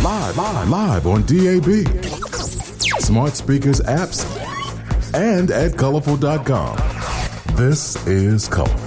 Live on DAB, smart speakers, apps, and at colorful.com. This is Colorful.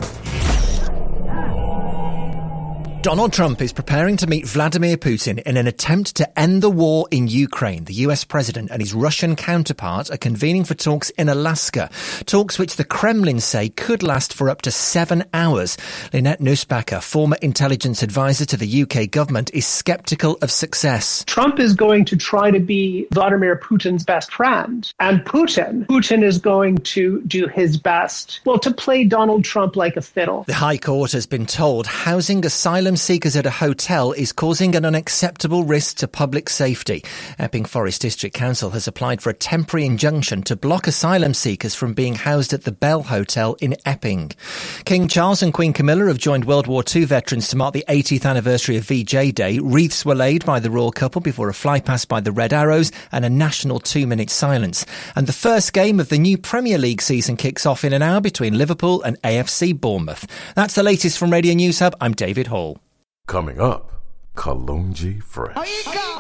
Donald Trump is preparing to meet Vladimir Putin in an attempt to end the war in Ukraine. The US president and his Russian counterpart are convening for talks in Alaska, talks which the Kremlin say could last for up to 7 hours. Lynette Nussbacher, former intelligence advisor to the UK government, is sceptical of success. Trump is going to try to be Vladimir Putin's best friend, and Putin is going to do his best, to play Donald Trump like a fiddle. The High Court has been told housing asylum seekers at a hotel is causing an unacceptable risk to public safety. Epping Forest District Council has applied for a temporary injunction to block asylum seekers from being housed at the Bell Hotel in Epping. King Charles and Queen Camilla have joined World War II veterans to mark the 80th anniversary of VJ Day. Wreaths were laid by the royal couple before a flypast by the Red Arrows and a national 2-minute silence. And the first game of the new Premier League season kicks off in an hour between Liverpool and AFC Bournemouth. That's the latest from Radio News Hub. I'm David Hall. Coming up, Kalonji Fresh. Hi,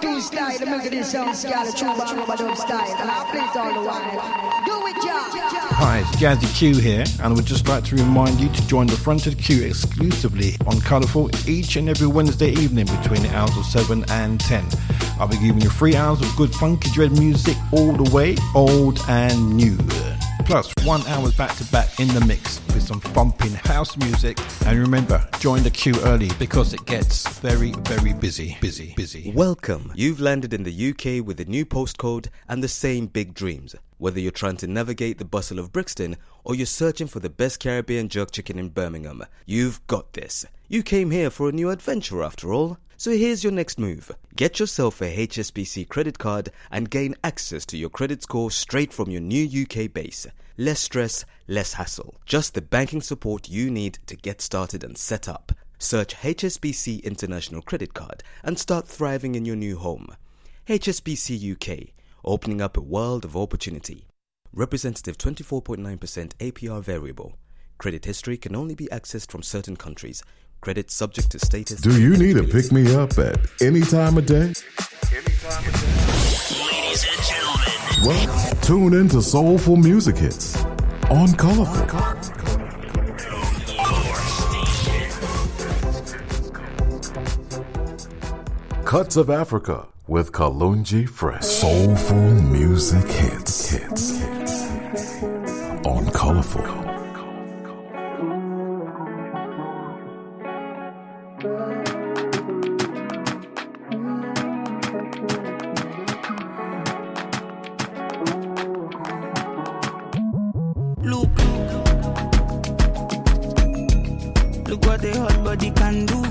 it's Jazzy Q here, and we'd just like to remind you to join the Fronted Q exclusively on Colourful each and every Wednesday evening between the hours of 7 and 10. I'll be giving you 3 hours of good funky dread music all the way, old and new. Plus 1 hour back to back in the mix with some thumping house music. And remember, join the queue early because it gets very, very busy. Welcome. You've landed in the UK with a new postcode and the same big dreams. Whether you're trying to navigate the bustle of Brixton or you're searching for the best Caribbean jerk chicken in Birmingham, you've got this. You came here for a new adventure after all. So here's your next move. Get yourself a HSBC credit card and gain access to your credit score straight from your new UK base. Less stress, less hassle. Just the banking support you need to get started and set up. Search HSBC International Credit Card and start thriving in your new home. HSBC UK, opening up a world of opportunity. Representative 24.9% APR variable. Credit history can only be accessed from certain countries. Credit subject to status. Do you need a pick-me-up at any time of day? Ladies and gentlemen. Well, tune in to Soulful Music Hits on Colorful. Cuts of Africa with Kalonji Fresh. Soulful Music Hits on Colorful. Look what the hot body can do.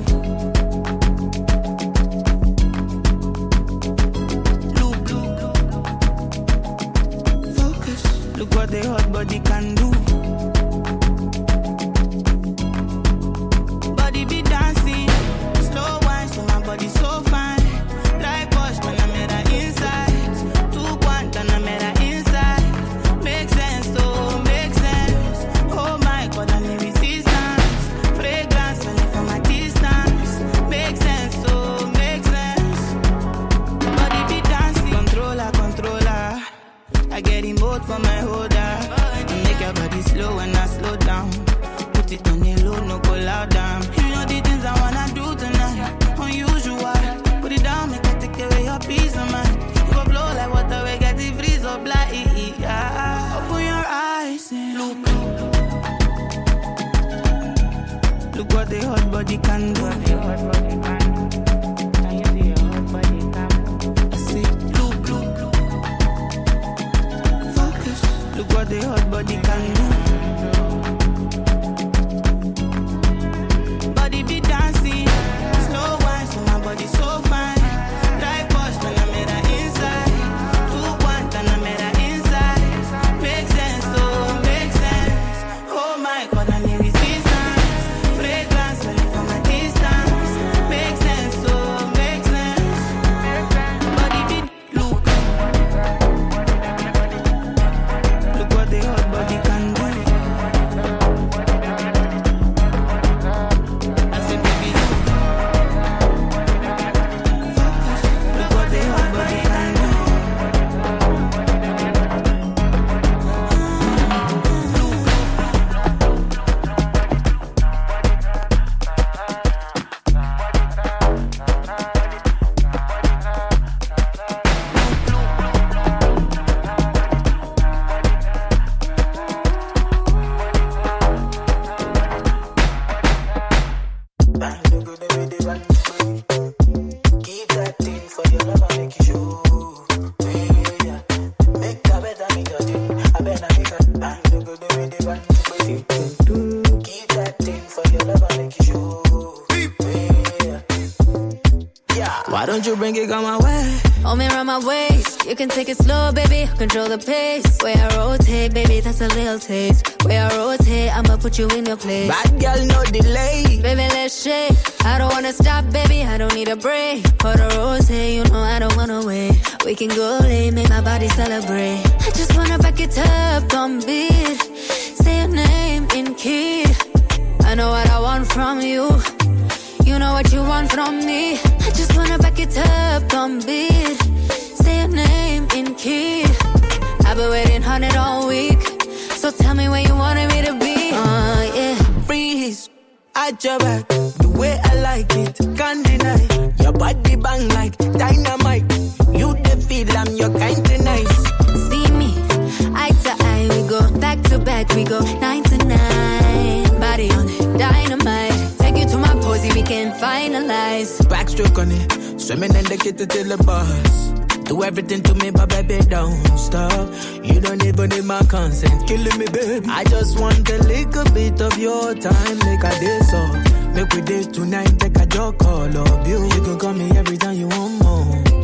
Focus. Look what the hot body can do. Body be dancing, slow wine, so my body so fine. Like Bosch, when I made her inside. 2 1, and I made her inside. Make sense, oh, make sense. Oh my God, I need resistance. Fragrance, only from my distance. Make sense, oh, make sense. Body be dancing, controller. I get in both for my holder. Make your body slow when I slow down. Put it on the low, no go loud down. You know the things I wanna do tonight. Unusual, put it down, make I take away your peace of mind. You go blow like water, we get the freeze up like open your eyes and look what the hot body can do. I say, look. Focus, look what the hot body can do. Body be dancing, slow wine, so my body so fine. Like Bosch, when I made her inside. 2 1, and I made her inside. Make sense, oh, make sense. Oh my God, I need resistance. Fragrance, only from my distance. for your love, I make you show. Yeah. Make that better, make your thing. I better make a bang, do go do with the bang. Keep that thing for your love, I make you show. Yeah. Why don't you bring it on my way? Hold me around my waist. You can take it slow, baby. Control the pace. Where I rotate, baby, that's a little taste. Where I rotate, I'ma put you in your place. Bad girl, no delay. Baby, let's shake. I don't wanna stop, baby. I don't need a break. For the rotate, you know I don't wanna wait. We can go late, make my body celebrate. I just wanna back it up on beat. Say your name in key. I know what I want from you. You know what you want from me. I just wanna back it up on beat. Say your name in key. I've been waiting on it all week. So tell me where you wanted me to be. Yeah. Freeze at your back, the way I like it, can't deny. Your body bang like dynamite. You the feel I'm your kind of nice. See me, eye to eye, we go back to back, we go 9 to 9. Body on it, dynamite. Take you to my posy, we can finalize. Backstroke on it, swimming in the kitchen till the bus. Do everything to me, but baby, don't stop. You don't even need my consent, killing me, baby. I just want a little bit of your time, make a day so. Make we date tonight, take a joke, call up you. You can call me every time you want more.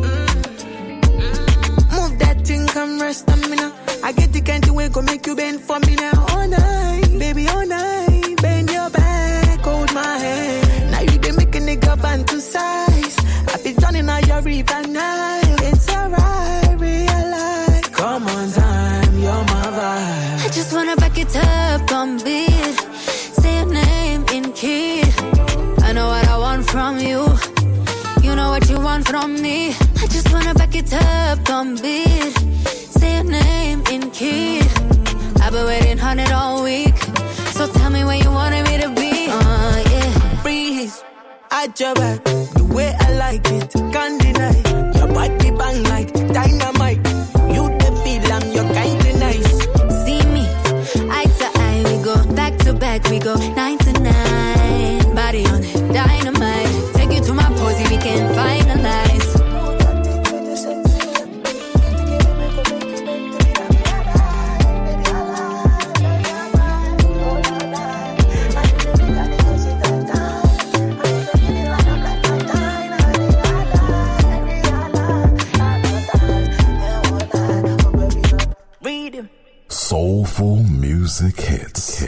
Move that thing, come rest on me now. I get the kind of way, go make you bend for me now. All night, baby, all night. Bend your back, hold my hand. Now you been making nigga fantasize. I be drowning out your river now. It's alright, realize. Come on, time, you're my vibe. I just wanna back it up on beat. Say your name in key. I know what I want from you. You know what you want from me. I just wanna back it up on beat. Say your name in key. I've been waiting on it all week. So tell me where you wanted me to be. Yeah. Freeze at your back, the way I like it, can't deny. Your body bang like dynamite. You the feel I'm your kind of nice. See me, eye to eye, we go back to back, we go 9 to 9. Body on it, dynamite. Take you to my posy, we can finalize. Soulful music hits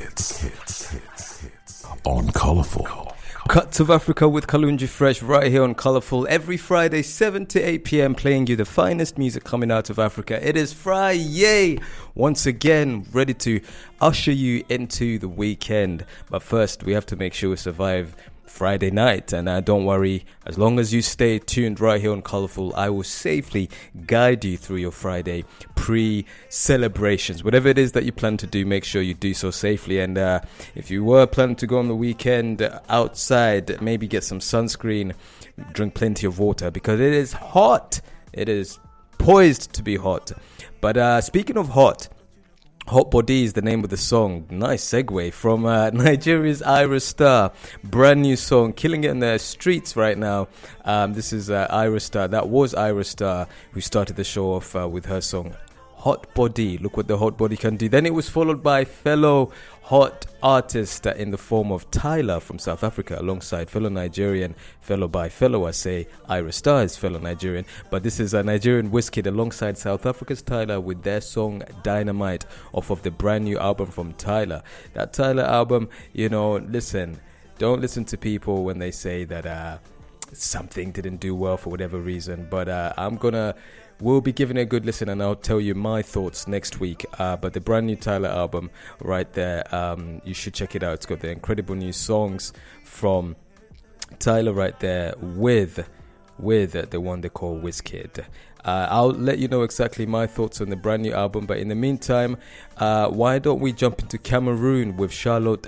on Colourful. Cuts of Africa with Kalunji Fresh right here on Colourful every Friday 7 to 8 p.m. playing you the finest music coming out of Africa. It is Friday once again, ready to usher you into the weekend. But first we have to make sure we survive Friday night, and don't worry, as long as you stay tuned right here on Colourful, I will safely guide you through your Friday pre-celebrations. Whatever it is that you plan to do, make sure you do so safely. And if you were planning to go on the weekend outside, maybe get some sunscreen, drink plenty of water, because it is hot. It is poised to be hot. But speaking of hot, Hot Body is the name of the song. Nice segue from Nigeria's Ira Star. Brand new song, killing it in the streets right now. This is Ira Star. That was Ira Star who started the show off with her song Hot Body. Look what the hot body can do. Then it was followed by fellow hot artist in the form of Tyler from South Africa, alongside fellow Nigerian, fellow I say Ira Star is fellow Nigerian, but this is a Nigerian Wizkid alongside South Africa's Tyler with their song Dynamite off of the brand new album from Tyler. That Tyler album, you know, listen, don't listen to people when they say that something didn't do well for whatever reason, but we'll be giving it a good listen, and I'll tell you my thoughts next week. But the brand new Tyler album right there, you should check it out. It's got the incredible new songs from Tyler right there with the one they call Wizkid. I'll let you know exactly my thoughts on the brand new album. But in the meantime, why don't we jump into Cameroon with Charlotte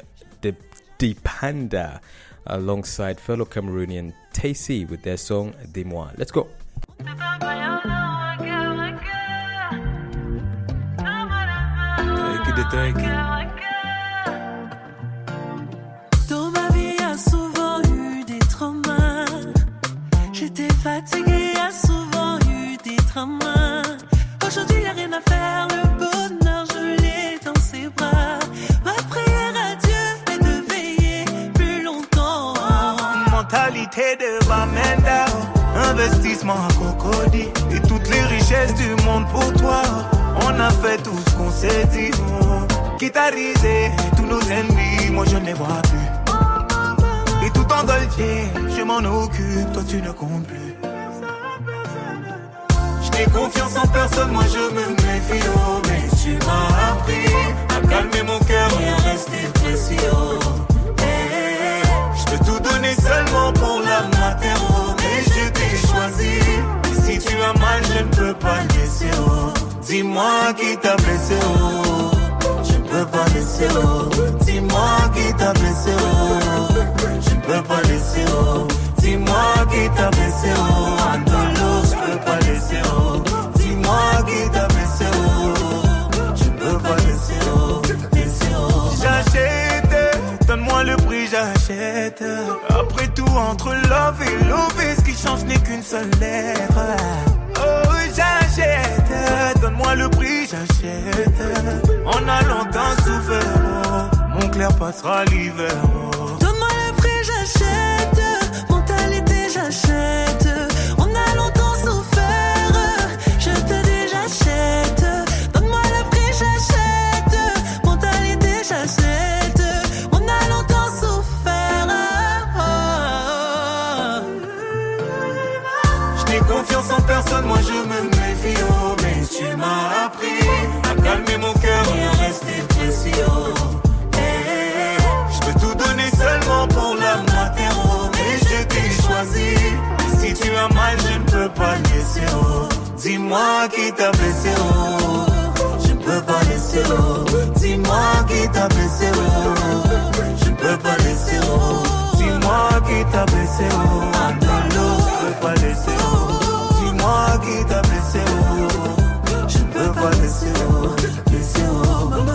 Dipanda alongside fellow Cameroonian Tacy with their song Dis-moi. Let's go. Dans ma vie, y a souvent eu des traumas. J'étais fatiguée, a souvent eu des traumas. Aujourd'hui y'a rien à faire, le bonheur je l'ai dans ses bras. Ma prière à Dieu est de veiller plus longtemps. Mentalité de Bamenda, investissement à Cocody. Et toutes les richesses du monde pour toi. On a fait tout ce qu'on s'est dit. Quitte à riser tous nos ennemis, moi je ne les vois plus. Et tout en dolce, je m'en occupe, toi tu ne comptes plus. J'ai confiance en personne, moi je me méfie, oh. Mais tu m'as appris à calmer mon cœur et à rester précis, oh. Hey, je peux tout donner seulement pour la matéro. Mais je t'ai choisi, et si tu as mal, je ne peux pas laisser, oh. Dis-moi qui t'a blessé, oh. Je ne peux pas laisser, oh. Dis-moi qui t'a blessé, oh. Je ne peux pas laisser, oh. Dis-moi qui t'a blessé, oh. Andolo, je peux pas laisser, oh. Dis-moi qui t'a blessé, oh. Je ne peux pas laisser, oh. Laisser, oh. J'achète, donne-moi le prix, j'achète. Après tout, entre love et love, ce qui change n'est qu'une seule lettre. Oh, j'achète, donne-moi le prix, j'achète. On a longtemps souffert, oh. Mon clair passera l'hiver, oh. Donne-moi le prix, j'achète. Mentalité, j'achète. On a longtemps souffert, je te dis j'achète. Donne-moi le prix, j'achète. Mentalité, j'achète. On a longtemps souffert. Je n'ai confiance en personne, moi je me méfie, oh. Mais tu m'as appris à calmer mon cœur et à rester précis, oh. Hey, je peux tout donner seulement pour la matéro. Mais je t'ai choisi, et si tu as mal, je ne peux pas laisser, oh. Dis-moi qui t'a blessé, oh. Je ne peux pas laisser, oh. Dis-moi qui t'a blessé, oh. Je ne peux pas laisser, oh. Dis-moi qui t'a blessé, oh. Andolo, je ne peux pas laisser, oh. Dis-moi qui t'a blessé, oh. Je ne peux pas laisser, oh. Laisser, oh, maman.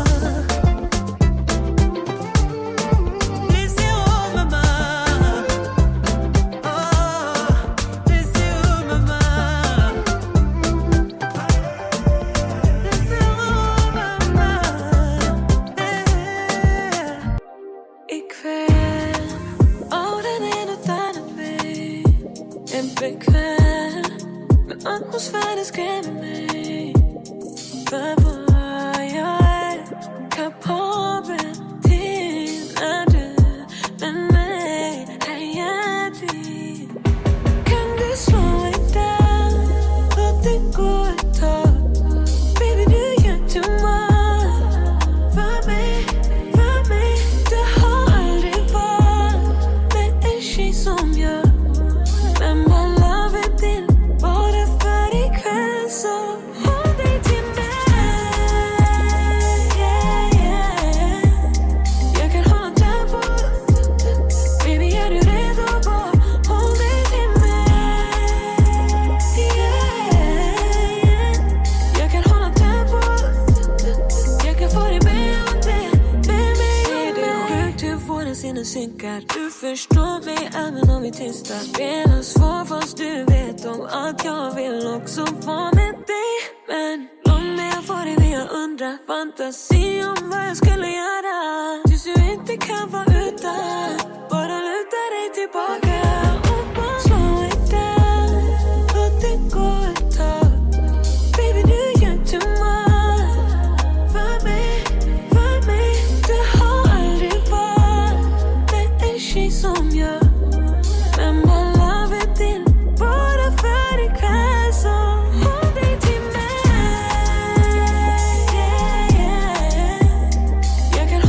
Atmosfären skrämmer mig. För vad jag är kapabel till när du med mig är jättig. Kan du slå dig down? Låt det gå ett tag. Baby, du gör too much. För mig, det har aldrig varit med en tjej som jag. Men man love till bara för ikväll så håll dig till mig, yeah, yeah. Jag kan hålla tempo, baby är du redo bara håll dig till mig, yeah, yeah. Jag kan hålla tempo, jag kan få dig med mig. Är det sjukt hur våra sinnen synkar? Du förstår mig även om vi tystar. Spelar svår fast du vet om att jag vill också vara med dig. Men låt mig få dig när jag undrar. Fantasi om vad jag skulle göra. Tills du inte kan vara utan. Bara luta dig tillbaka och bara slå dig down. Låt det gå ett tag. Baby, du gör too much. För mig, det har aldrig varit med en tjej som jag. Men man love till bara för ikväll så håll dig till mig, yeah, yeah. Jag kan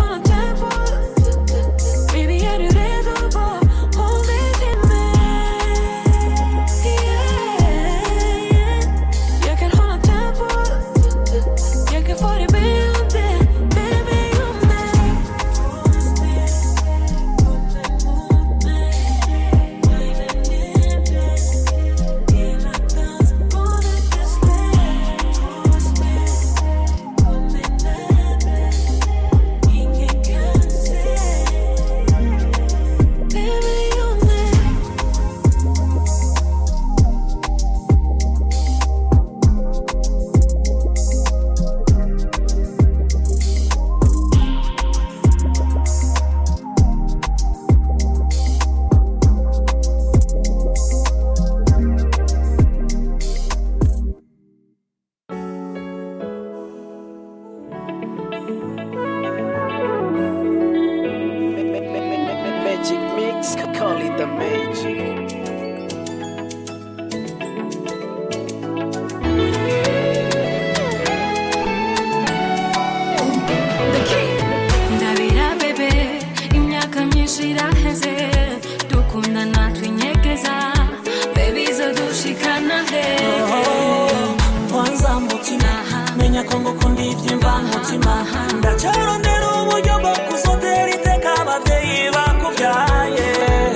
ngukunda ibyimva mutima ndacyarondera uburyo bwo kuzotera iteka ababyeyi bakubyaye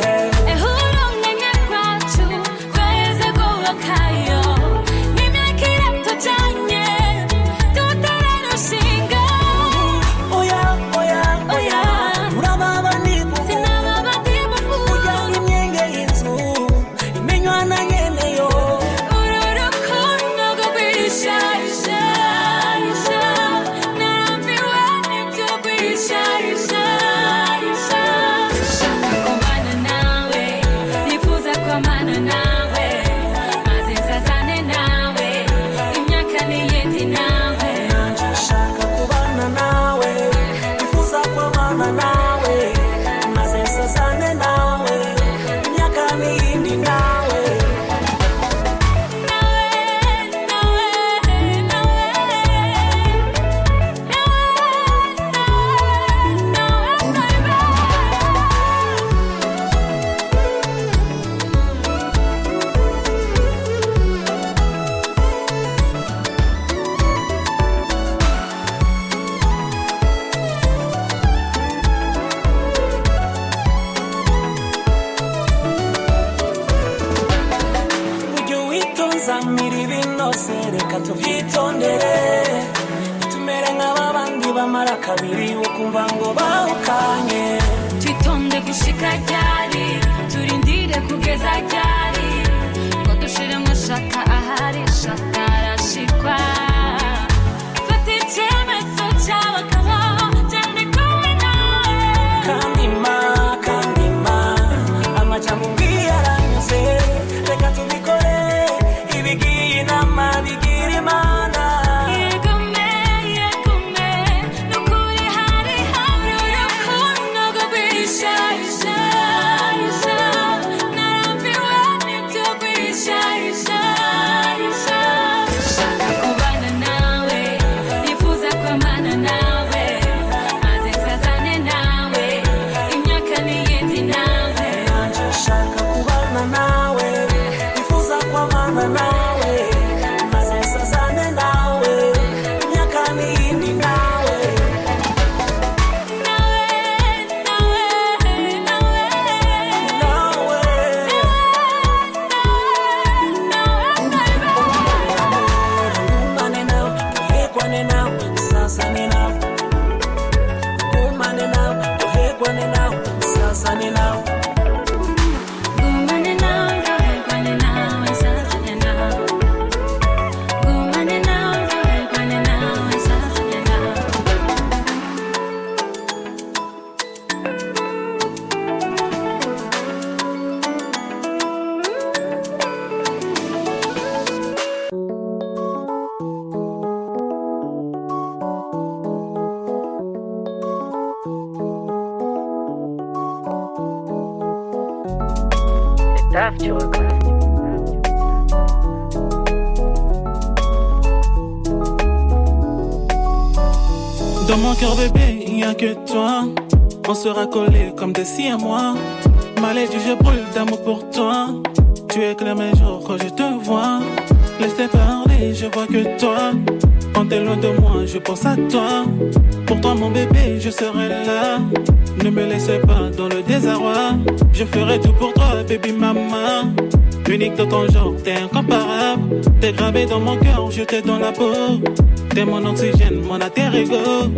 Dans mon cœur bébé, il n'y a que toi. On sera collés comme des si à moi. Malade, je brûle d'amour pour toi. Tu éclaires mes jours quand je te vois. Laisse-les parler, je vois que toi. Quand t'es loin de moi, je pense à toi. Pour toi mon bébé, je serai là. Ne me laisse pas dans le désarroi. Je ferai tout pour toi, baby maman. Unique de ton genre, t'es incomparable. T'es gravé dans mon cœur, je t'ai dans la peau. T'es mon oxygène, mon alter ego.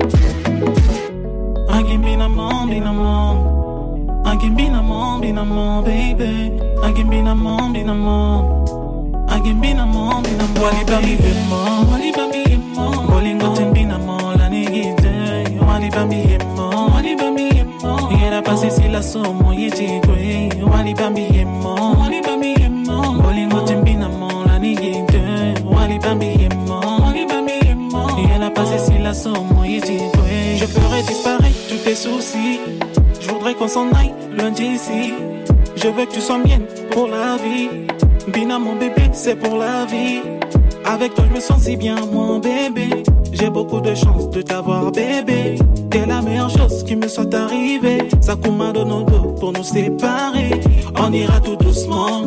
Agimbinamon, binamon. Agimbinamon, binamon, baby. Agimbinamon, binamon. Agimbinamon, binamon. Walibami emo, walibami emo. Bolingo timbinamon, la nigite. Walibami emo, walibami emo. Yera pasi si la somo, yetigwe. Walibami emo, walibami emo. Bolingo timbinamon, la nigite. Walibami emo, walibami emo. Yera pasi si la somo, yetigwe. Je ferai disparaître tous tes soucis. Je voudrais qu'on s'en aille loin d'ici. Je veux que tu sois mienne pour la vie. Bina mon bébé, c'est pour la vie. Avec toi je me sens si bien mon bébé. J'ai beaucoup de chance de t'avoir bébé. T'es la meilleure chose qui me soit arrivée. Sakuma Donodo pour nous séparer. On ira tout doucement.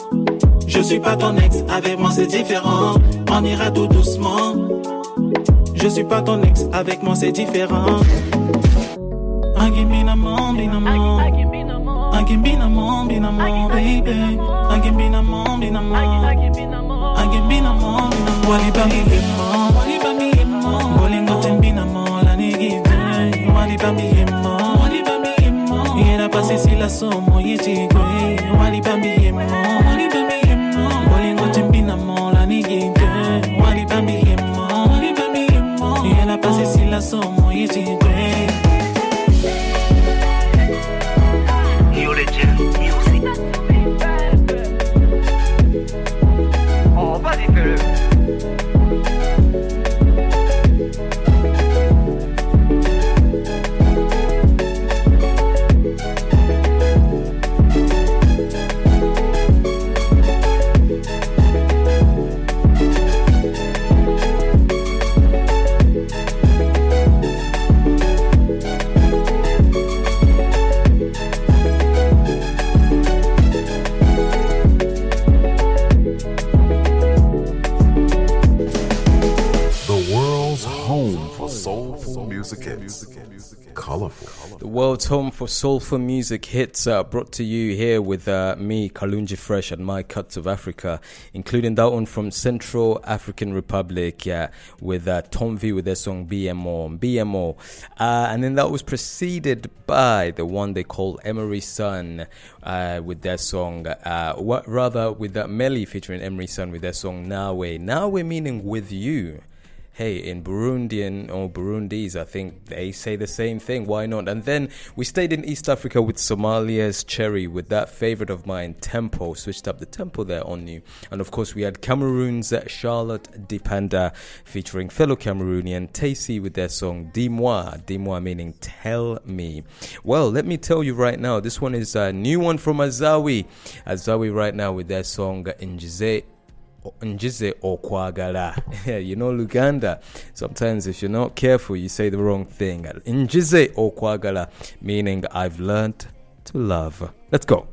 Je suis pas ton ex, avec moi c'est différent. On ira tout doucement. Je suis pas ton ex, avec moi c'est différent. I can be no more, be no more. I can be no more, be no more, baby. I can be no more, be no more. I can be no more, be no more. Wali ba mi emo, wali ba mi emo. Bolingo tembi no more, la nigi day. Wali ba mi emo, wali ba mi emo. Yera pasi si la somo yechigwe. Wali ba mi emo, wali ba mi emo. Bolingo tembi no more, la nigi day. Wali ba mi emo, wali ba mi emo. Yera pasi si la somo yechigwe. Oh, vas-y, fais-le. Colorful. The world's home for soulful music hits brought to you here with me, Kalunji Fresh, and my Cuts of Africa, including that one from Central African Republic with Tom V with their song BMO. And then that was preceded by the one they call Emery Sun with their song, with Melly featuring Emery Sun with their song Nawe. Nawe meaning with you. Hey, in Burundian or Burundis, I think they say the same thing. Why not? And then we stayed in East Africa with Somalia's Cherry with that favorite of mine, Tempo. Switched up the tempo there on you. And of course, we had Cameroon's Charlotte Dipanda featuring fellow Cameroonian Tacy with their song Dis-moi. Dis-moi meaning tell me. Well, let me tell you right now, this one is a new one from Azawi. Azawi right now with their song Njize Okwagala. You know Luganda, sometimes if you're not careful you say the wrong thing. Njize Okwagala meaning I've learned to love. Let's go.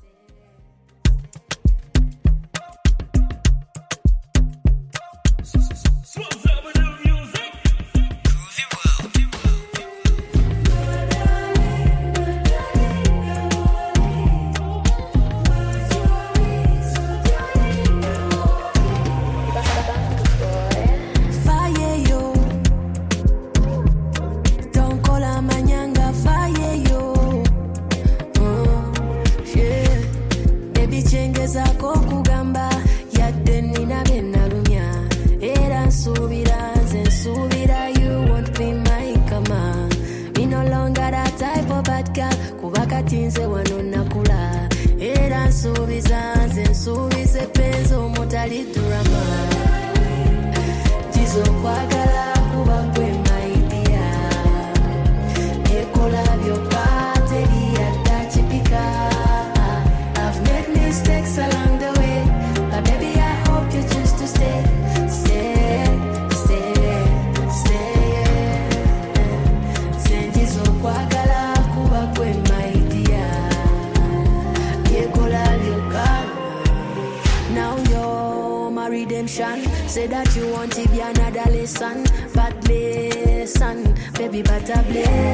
Say that you want to be another lesson, but listen, baby, but a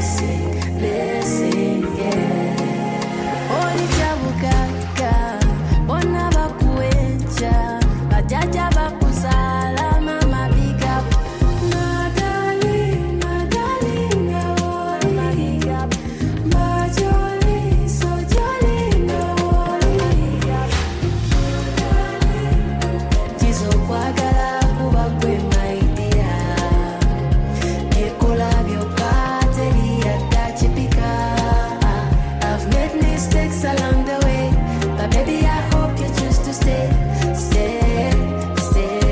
blessing, yeah. Oli chabukaka, bona bakuencha, bajaja bakusala, mama big up. Along the way, but baby, I hope you choose to stay.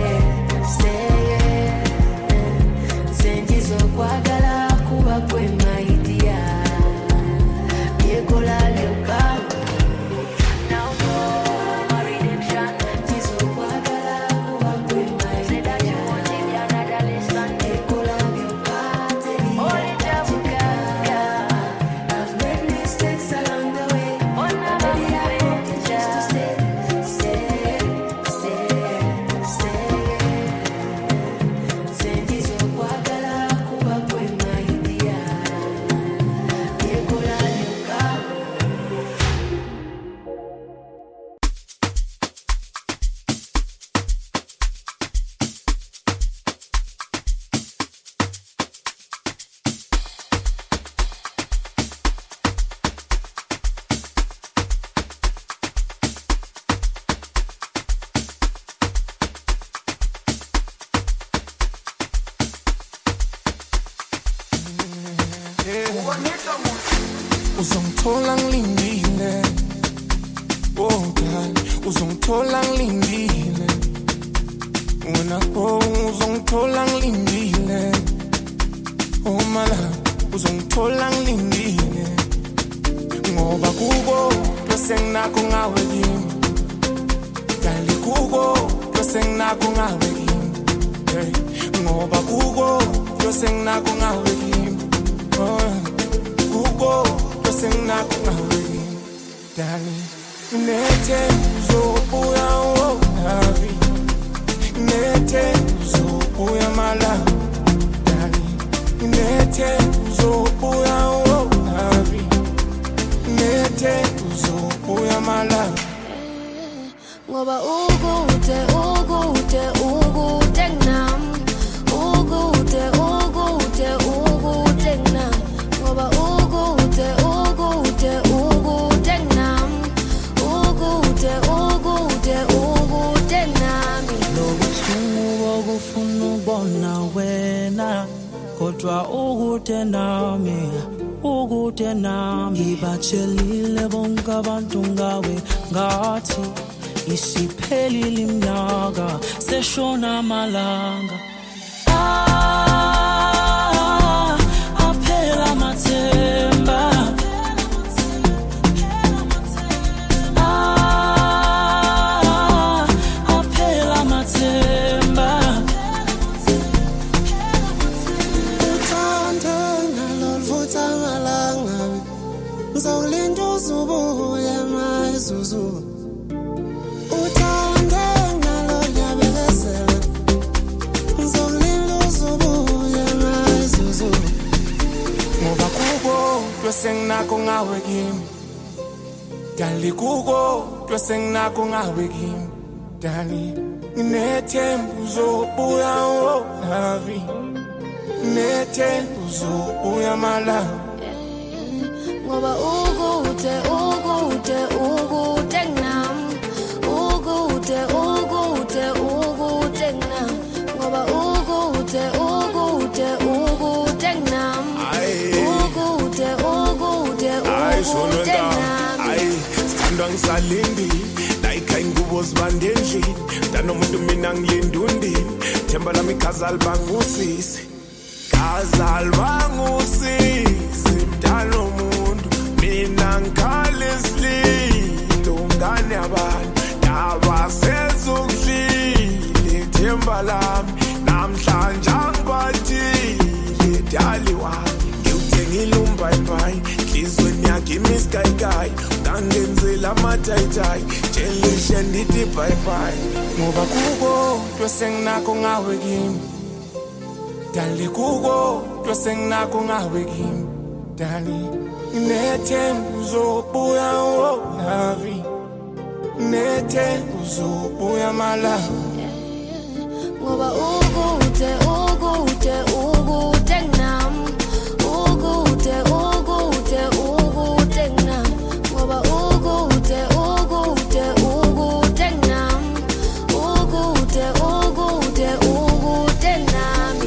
Uzongithola ngilindile, oh God, uzongithola ngilindile, wena oh uzongithola ngilindile, oh my love, uzongithola ngilindile, ngoba kuko senginakho ngawe kimi, dali kuko senginakho ngawe kimi, ngoba kuko senginakho ngawe kimi, kuko senginakho ngawe kimi, dali nethe uzobuya wonavi, nethe uzobuya mala, dali nethe uzobuya wonavi, nethe uzobuya mala, ngoba ukude ukude ukude nam, ukude ukude ukude nam, ngoba ukude ukude ukude nam, ukude ukude ukude nami. Lobuhlungu bokufuna ubona wena, kodwa ukude nami, ukude nami. Ngibatshelile bonke abantu ngawe ngathi isiphelile iminyaka seshona amalanga. Aphela amathemba, aphela amathemba. uthando ngalolvutha amalanga, ngizawulinda uzubuya mayizuzu. Senginakho ngawe kimi, dali kuko senginakho ngawe kimi, dali nginethemba uzobuya wonavi, nethemba uzobuya mala, ngoba ukude ukude ukude nam, ukude ukude ukude nam, ngoba ukude ukude ukude nam, ukude ukude ukude nami. Sithandwa ngisalindi like ingubo zibande endlini, mntanomuntu mina ngilinde undini, themba lami khazali bangusisi, khazali bangusisi, mntanomuntu mina ngikhale isililo, ngane abantu nabasezongidlile, themba lami namhlanje angibathile, dali wami ngiwuthengile umbhayibhayi, nhlizweni yakhe imiskayikayi, ngangenzela amatayitayi, tshelishe ndithi bhayibhayi, ngoba kuko senginakho ngawe kimi, dali kuko senginakho ngawe kimi, dali nginethemba uzobuya wonavi, nethemba uzobuya mala, ngoba ukude ukude ukude nam, ukude ukude ukude nam, ngoba ukude ukude ukude nam, ukude ukude ukude nami.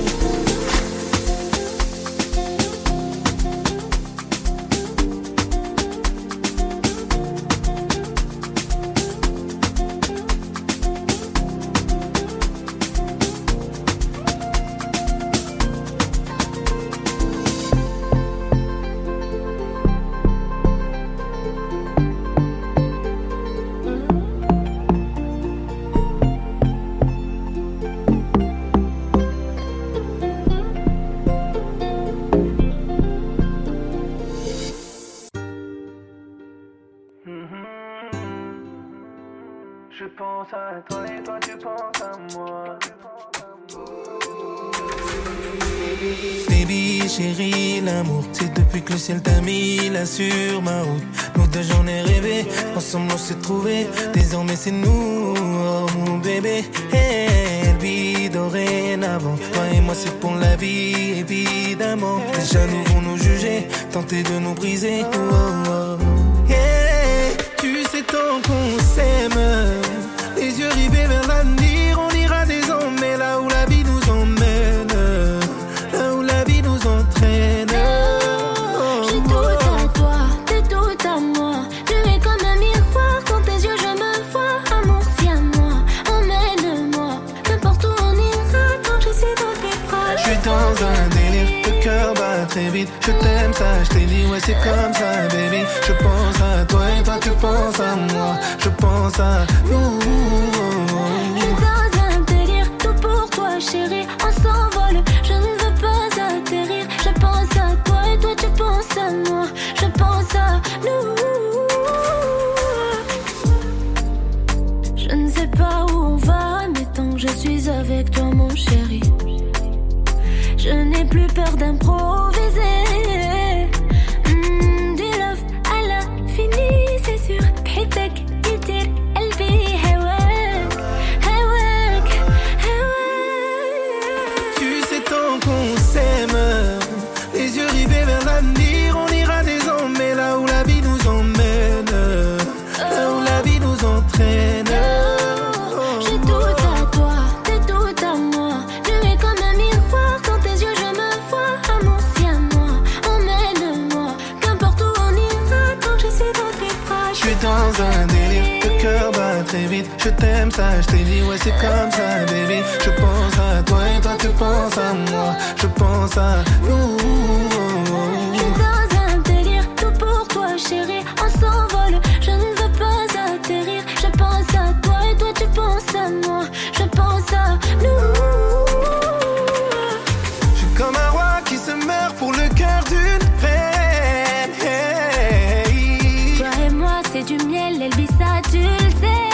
Je pense à toi et toi tu penses à moi. Baby, chérie, l'amour, c'est depuis que le ciel t'a mis là sur ma route. Nous deux j'en ai rêvé, ensemble on s'est trouvé. Désormais c'est nous, oh mon bébé. Et puis dorénavant, toi et moi c'est pour la vie, évidemment. Les jaloux vont nous juger, tenter de nous briser. Oh, oh, oh. Hey, tu sais tant qu'on s'aime, les yeux rivés vers l'avenir, on ira désormais là où la vie nous emmène, là où la vie nous entraîne. Oh, Je suis dans un délire, le cœur bat très vite. Je t'aime ça, je t'ai dit ouais c'est comme ça baby. Je pense à toi et toi tu penses à moi. Je pense à nous. Je suis dans un délire, tout pour toi chérie. On s'envole, je ne veux pas atterrir. Je pense à toi et toi tu penses à moi. Je pense à nous. Je ne sais pas où on va, mais tant que je suis avec toi mon chéri, je n'ai plus peur d'improviser. Du love à l'infini, c'est sûr. بحبك كتير قلبي هواك هواك هواك. Tu sais tant qu'on s'aime, les yeux rivés vers l'avenir, on ira désormais là où la vie nous emmène, là où la vie nous entraîne. J'ai tout à toi, t'es tout à moi. Tu es comme un miroir, dans tes yeux je me vois. Amour, si à moi, emmène-moi. Qu'importe où on ira, quand je suis dans tes bras. Je suis dans un délire, le cœur bat très vite. Je t'aime ça, je t'ai dit ouais c'est comme ça baby. Je pense à toi et toi tu penses à moi. Je pense à nous. Je suis dans un délire, tout pour toi chérie. On s'envole, je ne veux pas atterrir. Je pense à toi et toi tu penses à moi. Je pense à nous. Je suis comme un roi qui se meurt pour le cœur d'une reine. Hey. Toi et moi c'est du miel, Elvisa tu le sais.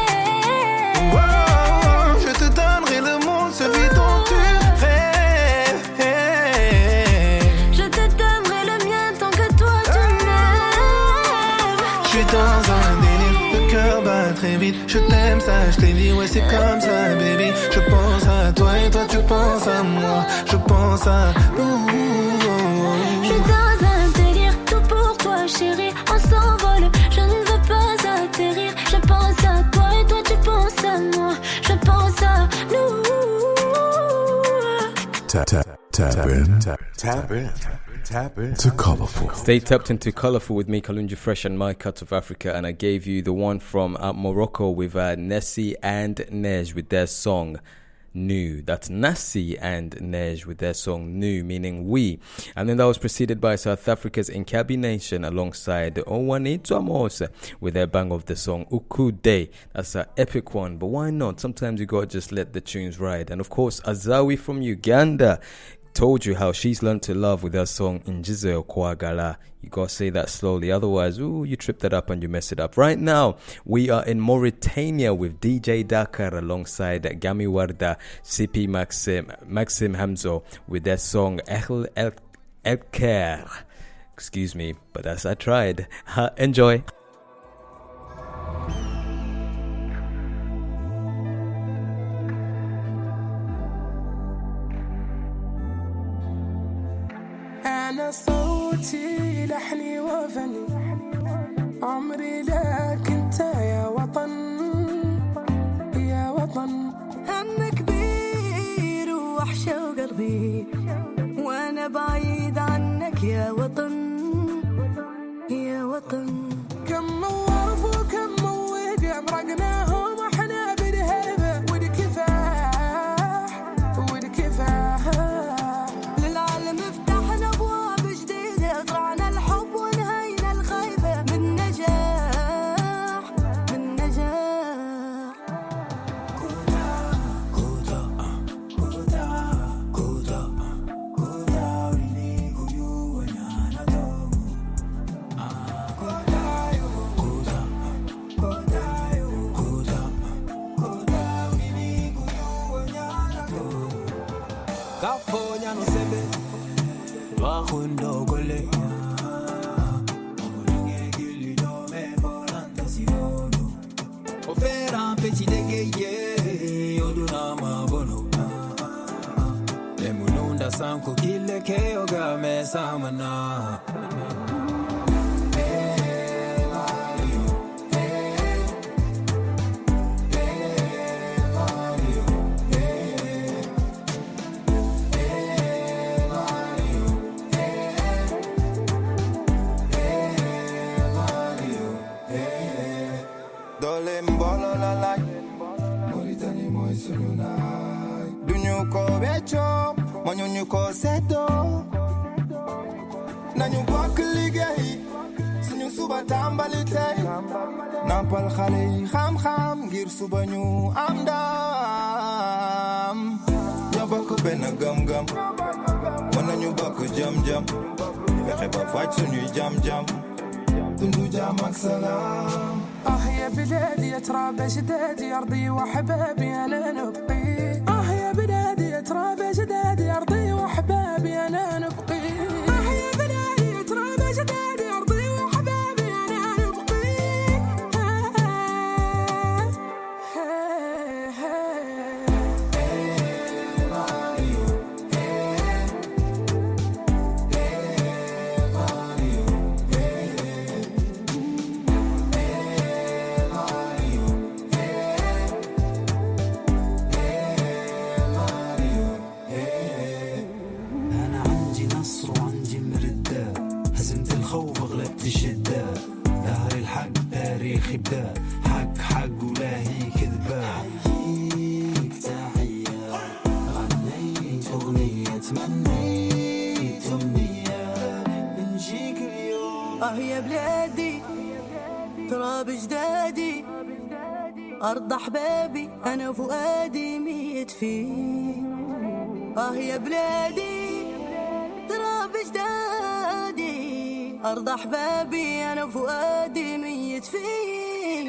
Oh, je te donnerai le monde, celui dont tu rêves. Je te donnerai le mien tant que toi tu m'aimes. Je suis dans un délire, le cœur bat très vite. Je t'aime ça, je t'ai dit ouais c'est comme ça baby. Je pense à toi et toi tu penses à moi. Je pense à nous. Je suis dans un délire, tout pour toi chérie. On s'envole, je ne veux pas atterrir. Je pense à toi et toi tu penses à moi. Je pense à nous. Tap in. Tap in. Tap in to Colourful. Stay tapped into Colourful with me, Kalunji Fresh, and My Cut of Africa. And I gave you the one from Morocco with Nessie and Nej with their song New. That's Nassi and Nej with their song New, meaning we. And then that was preceded by South Africa's Inkabi Nation alongside Owanito Amos with their bang of the song Ukude. That's an epic one, but why not? Sometimes you gotta just let the tunes ride. And of course, Azawi from Uganda told you how she's learned to love with her song Njize Okwagala. You gotta say that slowly, otherwise, you trip that up and you mess it up. Right now, we are in Mauritania with DJ Dakar alongside Gami Warda, CP Maxim Hamzo with their song Ehl El Kher. Excuse me, but as I tried. Enjoy. أنا صوتي لحني وفني عمري لك أنت يا وطن يا وطن. هم كبير ووحشة وقلبي وأنا بعيد عنك يا وطن يا وطن. كم موظ وكم موج أمرقناهم وإحنا بالهبة والكفاح والكفاح. للعالم فتحنا أبواب جديدة، زرعنا الحب ونهينا الخيبة من نجاح من نجاح. كودا كودا كودا كودا كودا ولي كيو ونانا دوم. كودا يو كودا كودا يو كودا كودا ولي كيو ونانا دوم. Kafonya no sebe Wahundo gole Omulunge gili do me volanda siono Ofera peti degeye Oduna mabono Lemulunda sanko kile keoga me samana. ñu ko seddoo nañu bokk liggéey suñu suba tàmbali tey nampal xale yi xam-xam ngir suba ñu am ndam ñoo bokk benn gëm-gëm mën nañu bokk jëm-jëm fexe ba faj suñuy jam-jam dundu jam ak salaam يا بلادي يا تراب جدادي أرضي وحبابي أنا نبقي يا بلادي يا تراب جدادي أرضي وحبابي أنا نبقي يا بلادي يا تراب جدادي أرضي وحبابي أنا نبقي خبدة حق ولا هي كذبة حييك تحية غنيت أغنية تمنيت أمنية نجيك اليوم يا بلادي تراب جدادي أرض أحبابي أنا فؤادي ميت فيه يا بلادي تراب جدادي أرض أحبابي أنا فؤادي ميت فيك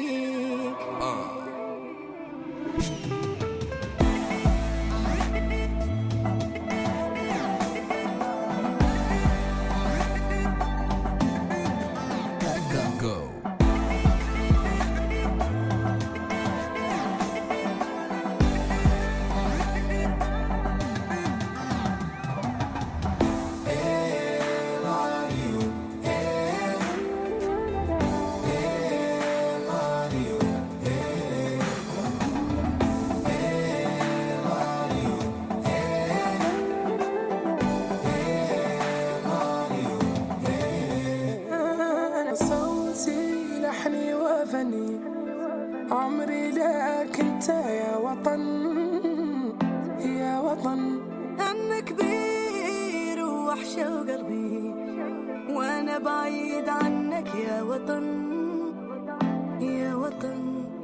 عمري لك انت يا وطن يا وطن هم كبير ووحشة وقلبي وانا بعيد عنك يا وطن يا وطن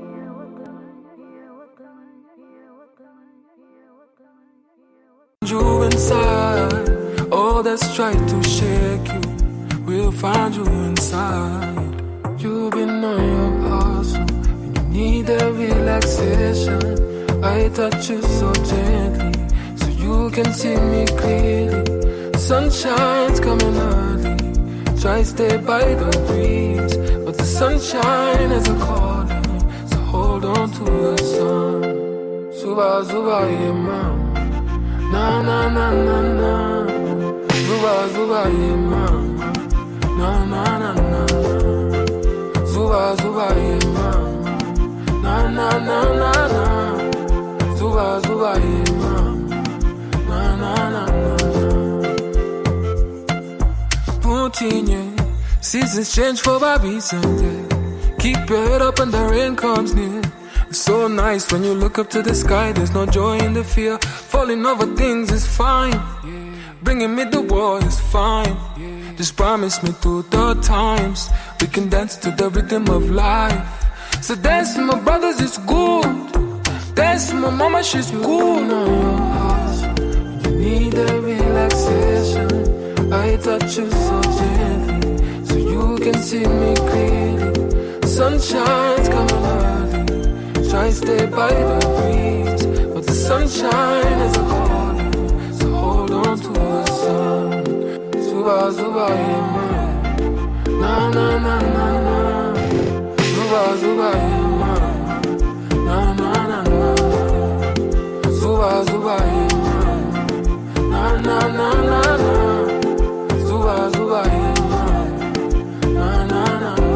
You inside, all that's tried to shake you, we'll find you inside. You've been on your hustle. Need a relaxation. I touch you so gently, so you can see me clearly. Sunshine's coming early. Try stay by the breeze, but the sunshine is a calling. So hold on to the sun. Zuba zuba ye mam, na na na na na. Zuba zuba ye mam, na na na na na. Zuba zuba ye mam. Na na na na na, zuba zuba yema. Na na na na na. Putinye, seasons change for Bobby Sunday. Keep your head up when the rain comes near. It's so nice when you look up to the sky. There's no joy in the fear. Falling over things is fine. Bringing me the war is fine. Just promise me through the times we can dance to the rhythm of life. So dance with my brothers, it's good. Dance with my mama, she's good. You need a relaxation. I touch you so gently, so you can see me clearly. Sunshine's coming early. Try stay by the breeze, but the sunshine is a calling. So hold on to the sun. Zuba zuba yema, na na na na na. Zuba zuba yema, na na na na. Zuba zuba yema, na na na na na. Zuba zuba yema, na na na na.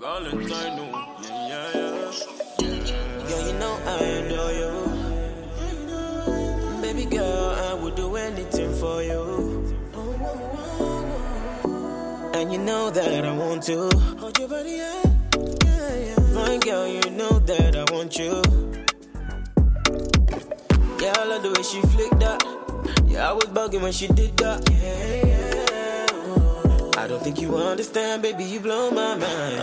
Valentine, no. Yeah. Girl, you know I adore you. Baby girl, I would do anything for you. And you know that I want to hold your body, yeah. Fine girl, you know that I want you. Yeah, I love the way she flicked that. Yeah, I was bugging when she did that. Yeah. I don't think you understand, baby, you blow my mind.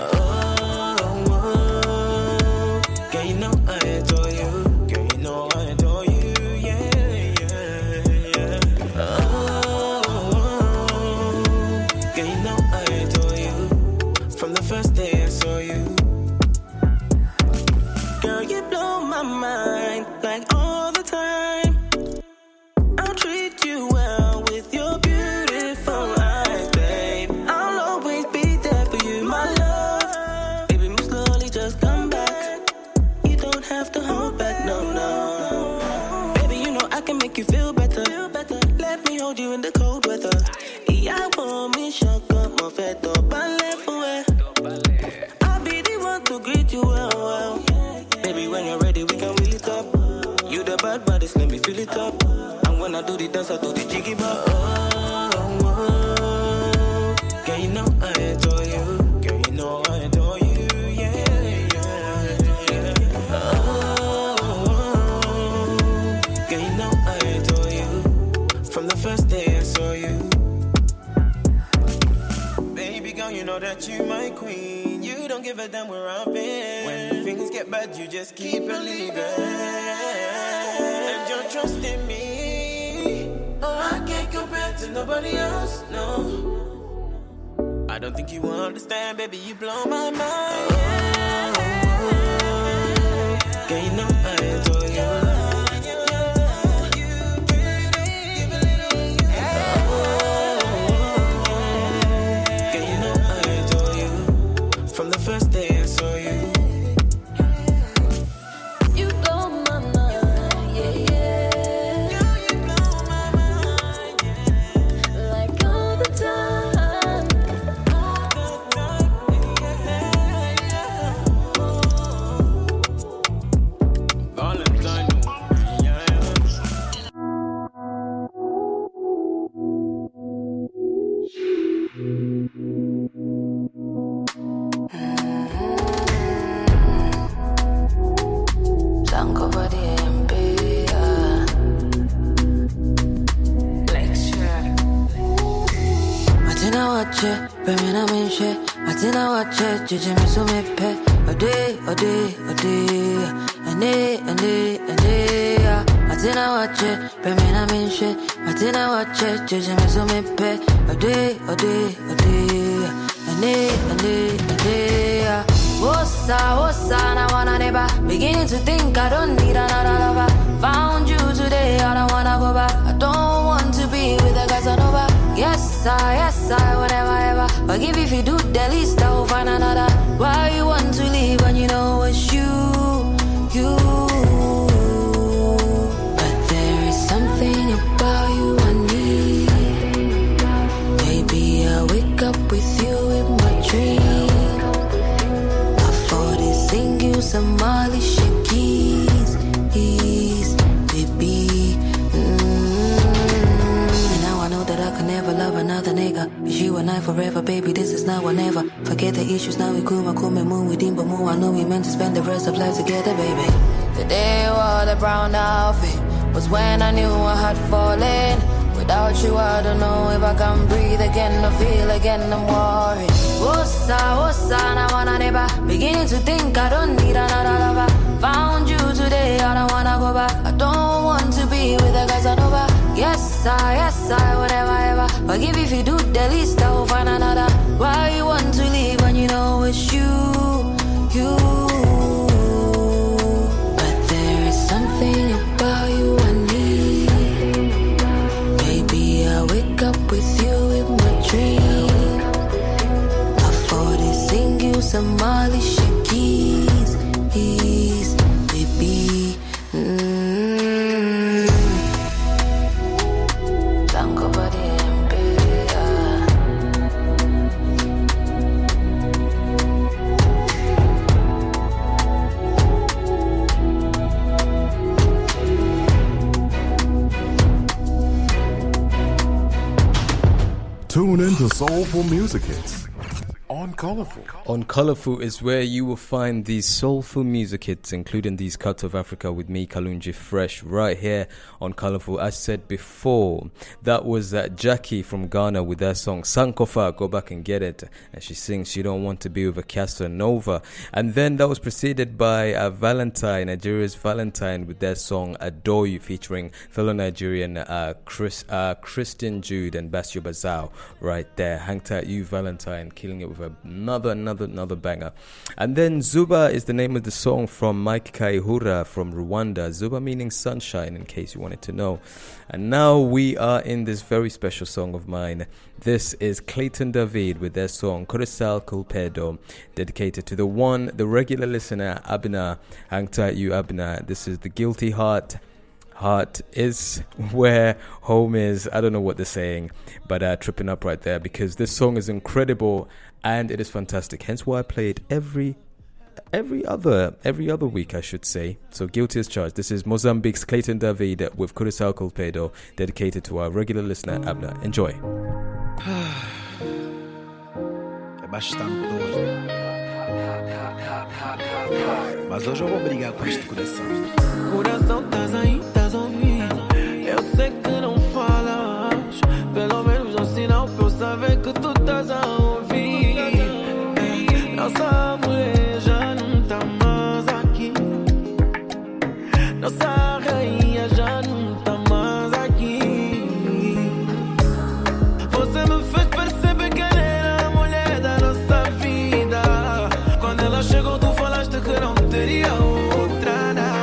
Girl, you know I adore you. Girl, you know I adore you. Yeah. Girl, you know I adore you. From the first day I saw you. Girl, you blow my mind like all the time. I'll treat you well with your beautiful eyes, babe. I'll always be there for you, my love. Baby, move slowly, just come back. You don't have to hold back, no. Baby, you know I can make you feel better. Let me hold you in the cold weather. I want me shock up my fat up and left away. I'll be the one to greet you well. Baby, when you're ready, we can wheel it up. You the bad baddest, let me feel it up. And when I do the dance, I do the jiggy bop. Girl, you know I adore you. Girl, you know I adore you. Yeah. Girl, you know I adore you. From the first day I saw you. Baby girl, you know that you my queen. You don't give a damn where I've been. When things get bad, you just keep believing. And you're trusting me. Oh, I can't compare to nobody else, no. I don't think you understand, baby, you blow my mind. Girl, you know I adore you. Girl, you know I adore you. From the first day I saw you. You blow my mind, yeah. You blow my mind, yeah. Like all the time. Valentine, no. Yeah. Tango body MP, Martina watch it, Bemina Minche, Martina watch it, Gigi Misumipe, Ode, Martina watch it, Bemina Minche, Martina watch it, Gigi Misumipe, Ode, Wossa, I wanna never beginning to think I don't need another lover. Found you today, I don't wanna go back. I don't want to be with a Casanova. Yes, I, whatever, ever. Forgive if you do the least, I will find another. Why you want to leave when you know it's you? But there is something about you I need. Maybe I wake up with you in my dream. Sing you some Molly shakies, baby. And now I know that I can never love another nigga. It's you and I forever, baby. This is now or never. Forget the issues, now we cool, and moon with him, but more. I know we meant to spend the rest of life together, baby. The day I wore the brown outfit was when I knew I had fallen. Without you, I don't know if I can breathe again or feel again. I'm worried. Wossa, I wanna never beginning to think I don't need another lover. Found you today, I don't wanna go back. I don't want to be with a Casanova. Yes, I, whatever, ever. Forgive if you do the least, I will find another. Why you want to leave when you know it's you? But there is something about you I need. Maybe I wake up with you in my dream. I thought it sing you some Molly shakies, baby. Tango body MP, to soulful music hits on Colorful. On Colorful is where you will find these soulful music hits, including these Cuts of Africa with me, Kalunji Fresh, right here on Colorful. As said before, that was Jackie from Ghana with their song Sankofa. Go back and get it. And she sings She Don't Want to Be with a Casanova. And then that was preceded by Valentine, Nigeria's Valentine, with their song Adore You, featuring fellow Nigerian Christian Jude and Basio Bazao right there. Hang tight, you Valentine, killing it with another banger. And then Zuba is the name of the song from Mike Kaihura from Rwanda. Zuba meaning sunshine, in case you wanted to know. And now we are in this very special song of mine. This is Clayton David with their song Coração Culpedo, dedicated to the regular listener, Abna. Hang tight, you Abna. This is The Guilty Heart. Heart is where home is. I don't know what they're saying, but tripping up right there, because this song is incredible and it is fantastic. Hence why I play it every other week, I should say. So guilty as charged. This is Mozambique's Clayton David with Coração Culpedo, dedicated to our regular listener Abna. Enjoy. É bastante dor, mas hoje eu vou brigar com este coração. Coração, estás aí, estás a ouvir? Eu sei que não falas, pelo menos um sinal pra eu saber que tu estás a ouvir. Nossa mulher já não tá mais aqui, nossa rainha já não tá mais aqui. Você me fez perceber que ela era a mulher da nossa vida. Quando ela chegou tu falaste que não teria outra.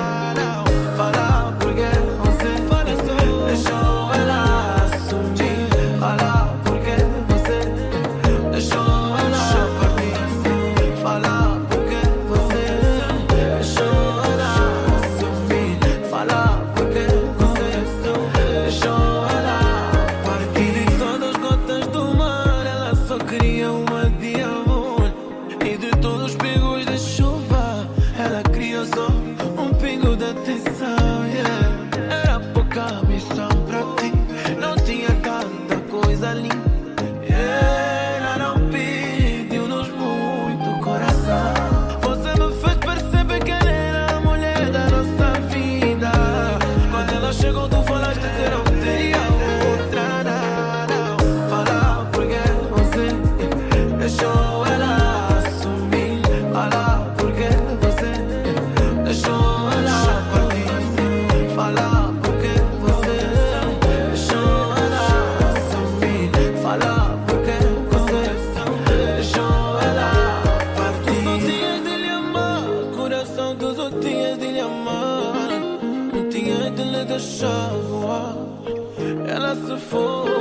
Ela se foi.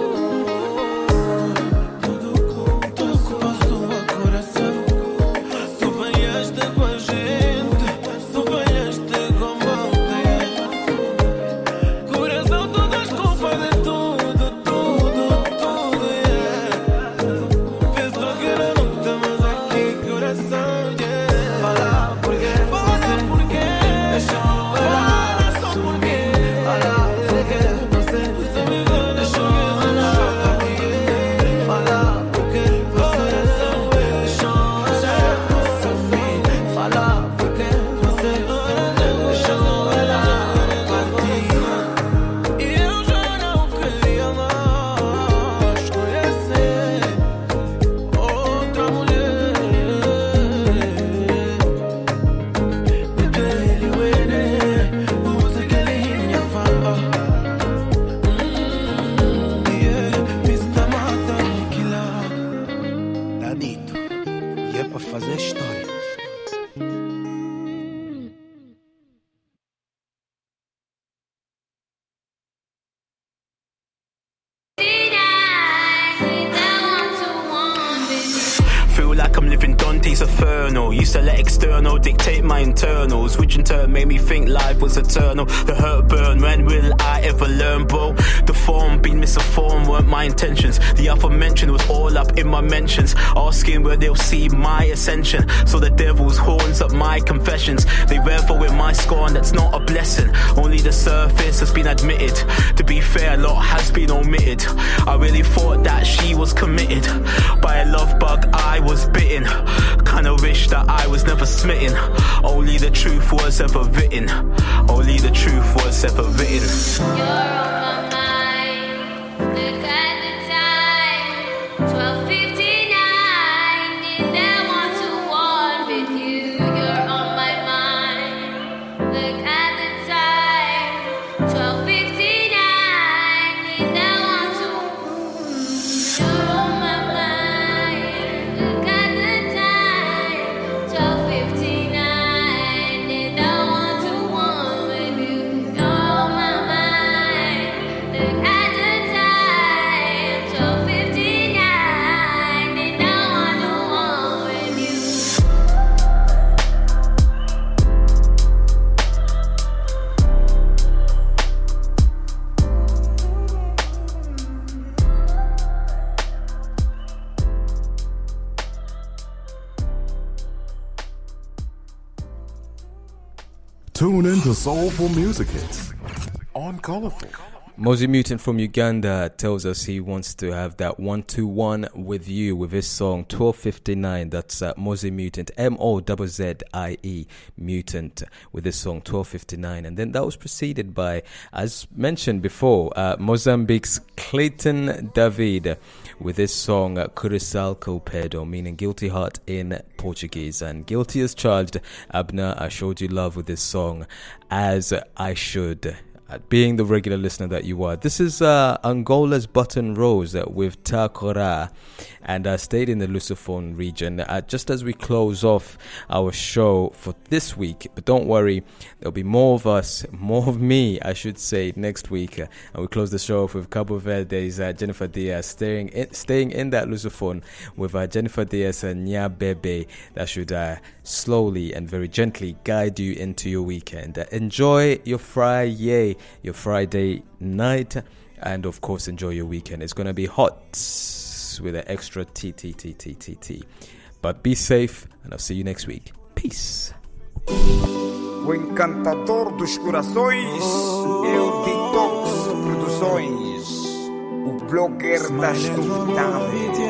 like I'm living Dante's Inferno. Used to let external dictate my internals, which in turn made me think life was eternal. The hurt burn, when will I ever learn, bro? The form being misinformed weren't my intentions. The aforementioned was all up in my mentions, asking where they'll see my ascension. So the devil's horns up my confessions. They revel with my scorn, that's not a blessing. Only the surface has been admitted. To be fair, a lot has been omitted. I really thought that she was committed. By a love bug I was bitten. Kinda wish that I was never smitten. Only the truth was ever written. Only the truth was ever written. You're on my mind. Look at the time, 12:59. And I want to one with you. You're on my mind. Look at the time, 12:59. And I want to. You're on my mind. Look at the time, 12:59. And I want to one with you. You're on my mind. Look at the time, 12:59. And I want to one with you. Tune in to Soulful Music Hits on Colorful. Mosey Mutant from Uganda tells us he wants to have that 1-2-1 with you with his song 12:59. That's Mosey Mutant, MOZZIE Mutant, with his song 12:59. And then that was preceded by, as mentioned before, Mozambique's Clayton David with his song Crisal Copedo, meaning guilty heart in Portuguese. And guilty as charged, Abner, I showed you love with this song, As I Should. Being the regular listener that you are, this is Angola's Button Rose with Takora, and stayed in the Lusophone region just as we close off our show for this week. But don't worry, there'll be more of us, more of me, I should say, next week. And we close the show off with Cabo Verde's Jennifer Diaz, staying in that Lusophone with Jennifer Diaz and Nya Bebe. That should slowly and very gently guide you into your weekend. Enjoy your Friday night, and of course enjoy your weekend. It's going to be hot with an extra T. But be safe, and I'll see you next week. Peace. O encantador dos corações é o Detox Produções, o blogger das novidades.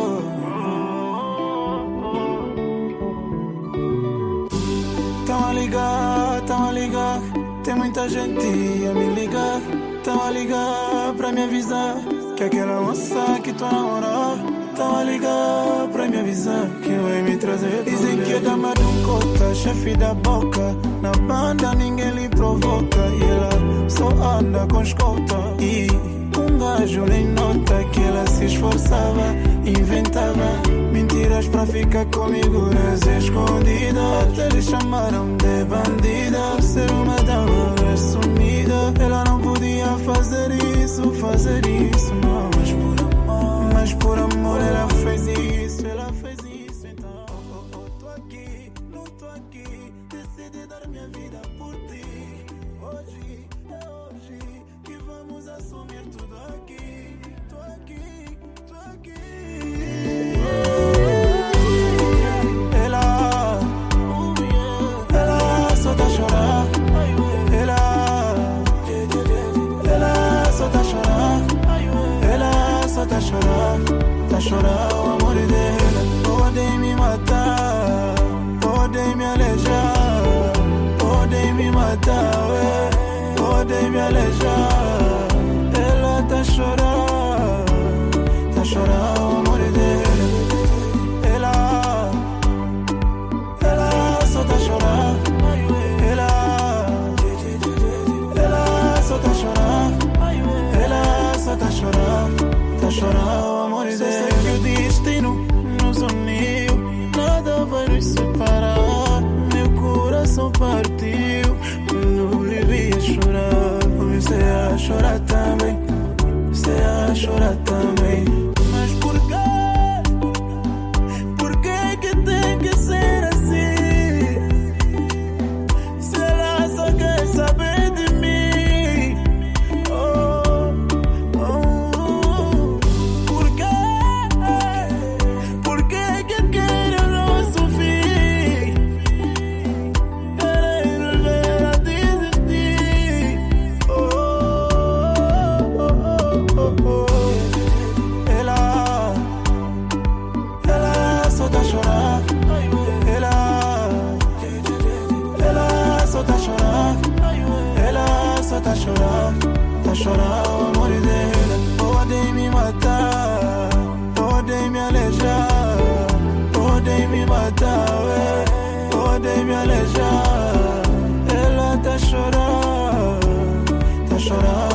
Tão a ligar, tem muita gente a me ligar. Tão a ligar pra me avisar que aquela moça que tu namora. Tão a ligar pra me avisar que vai me trazer. Dizem que é dama de cota, chefe da boca. Na banda ninguém lhe provoca, e ela só anda com escolta. E gajo nem nota que ela se esforçava, inventava mentiras pra ficar comigo nas escondidas. Até lhe chamaram de bandida, ser uma dama assumida. Ela não podia fazer isso não. Mas por amor ela fez isso, então tô aqui, não tô aqui, decidi dar minha vida por ti. Hoje é hoje que vamos assumir tudo aqui. Tô aqui. Ela só tá chorando. Ela só tá chorando. Ela só tá chorando. Tá chorando o amor dela. Podem me matar, podem me alejar, podem me matar, podem me alejar. Ela tá chorando o amor dela. Ela só tá chorando. Ela só tá chorando. Ela só tá chorando o amor dela. Sei que o destino nos uniu, nada vai nos separar. Meu coração partiu, não lhe vi chorar. Comecei a chorar o amor dele. Podem me matar, podem me alejar, podem me matar, podem me alejar. Ela tá chorando, tá chorando.